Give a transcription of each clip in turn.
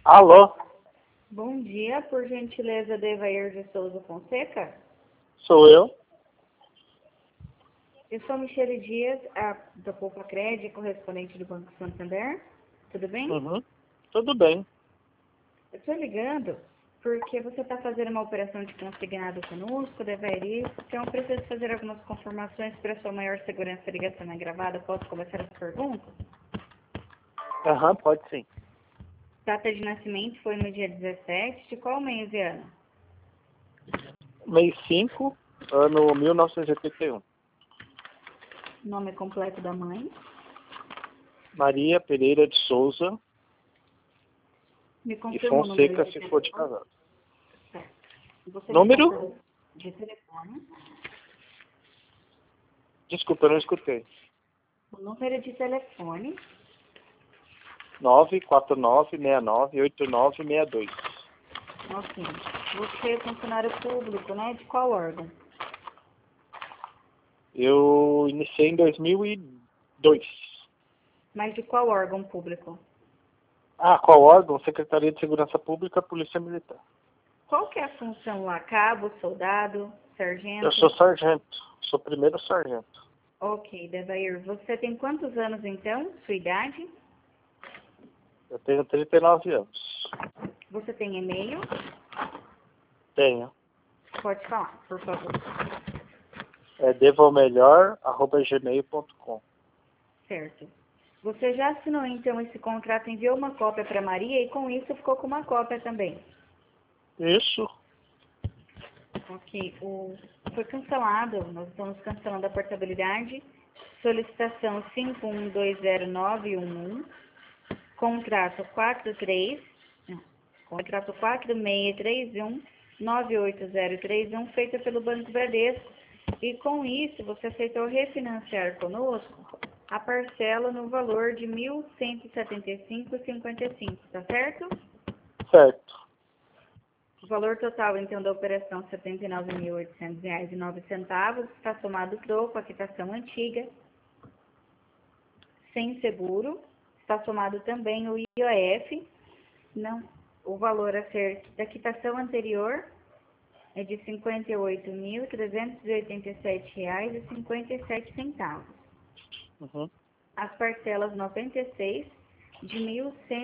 Alô, Bom dia, por gentileza, Devair de Souza Fonseca. sou eu. Eu sou Michele Dias, da Poupa Crédito, correspondente do Banco Santander. Tudo bem? Tudo bem. Eu estou ligando porque você está fazendo uma operação de consignado conosco, Devair, então eu preciso fazer algumas confirmações para sua maior segurança. A ligação é gravada. Posso começar as perguntas? Pode sim. Data de nascimento foi no dia 17. De qual mês e ano? Mês 5, ano 1981. Nome completo da mãe? Maria Pereira de Souza Me e confirma o número Fonseca, de se for de telefone? casado. Certo. Você Número? me confirma de telefone? Desculpa, eu não escutei. O número de telefone? 949698962. Ok. Você é funcionário público, né? De qual órgão? Eu iniciei em 2002. Mas de qual órgão público? Qual órgão? Secretaria de Segurança Pública, Polícia Militar. Qual que é a função lá? Cabo, soldado, sargento? Eu sou sargento. Sou primeiro sargento. Ok, Devair. Você tem quantos anos, então? Sua idade? Eu tenho 39 anos. Você tem e-mail? Tenho. Pode falar, por favor. É devomelhor@gmail.com. Certo. Você já assinou, então, esse contrato, enviou uma cópia para Maria e com isso ficou com uma cópia também. Isso. Ok. Foi cancelado, nós estamos cancelando a portabilidade. Solicitação 51209111, contrato 4631-98031, feita pelo Banco Bradesco. E com isso, você aceitou refinanciar conosco a parcela no valor de R$ 1.175,55, tá certo? Certo. O valor total, então, da operação R$ 79.800,09, está somado o troco, a quitação antiga, sem seguro, está somado também o IOF, não, o valor a ser da quitação anterior é de R$ 58.387,57. As parcelas 96 de R$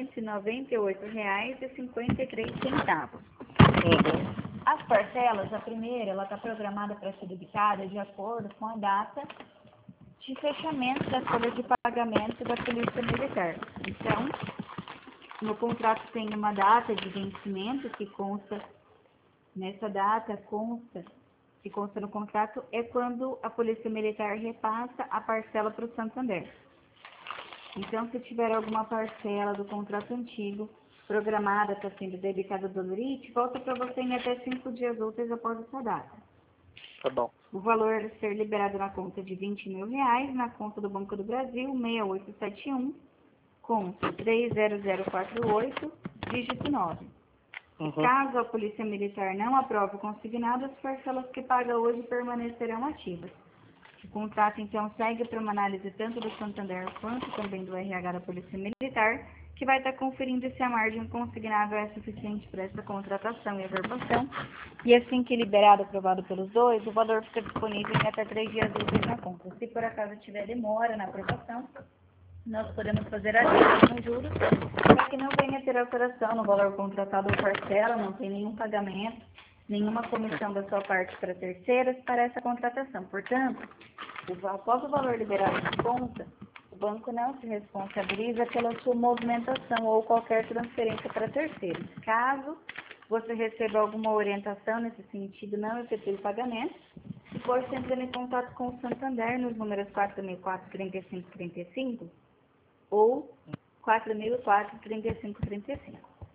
1.198,53. As parcelas, a primeira, ela está programada para ser debitada de acordo com a data de fechamento da folha de pagamento da Polícia Militar. Então, no contrato tem uma data de vencimento que consta, nessa data que consta no contrato, é quando a Polícia Militar repassa a parcela para o Santander. Então, se tiver alguma parcela do contrato antigo programada para sendo debitada do LIT, volta para você em até 5 dias úteis após essa data. Tá bom. O valor a ser liberado na conta de R$ 20.000, na conta do Banco do Brasil, 6871, conta 30048, dígito 9. Caso a Polícia Militar não aprove o consignado, as parcelas que paga hoje permanecerão ativas. O contrato, então, segue para uma análise tanto do Santander quanto também do RH da Polícia Militar, que vai estar conferindo se a margem consignável é suficiente para essa contratação e averbação. E assim que liberado, aprovado pelos dois, o valor fica disponível em até 3 dias úteis na conta. Se por acaso tiver demora na aprovação, nós podemos fazer ajustes nos juros para que não venha ter alteração no valor contratado ou parcela, não tem nenhum pagamento, nenhuma comissão da sua parte para terceiros para essa contratação. Portanto, após o valor liberado de conta, o banco não se responsabiliza pela sua movimentação ou qualquer transferência para terceiros. Caso você receba alguma orientação nesse sentido, não efetue o pagamento, pode estar entrando em contato com o Santander nos números 4004-3535 ou 4004-3535.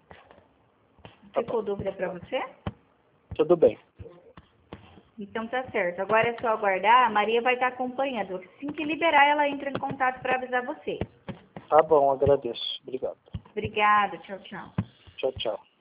Ficou dúvida para você? Tudo bem. Então tá certo. Agora é só aguardar. A Maria vai estar acompanhando. Assim que liberar, ela entra em contato para avisar você. Tá bom, agradeço. Obrigado. Obrigada. Tchau, tchau. Tchau, tchau.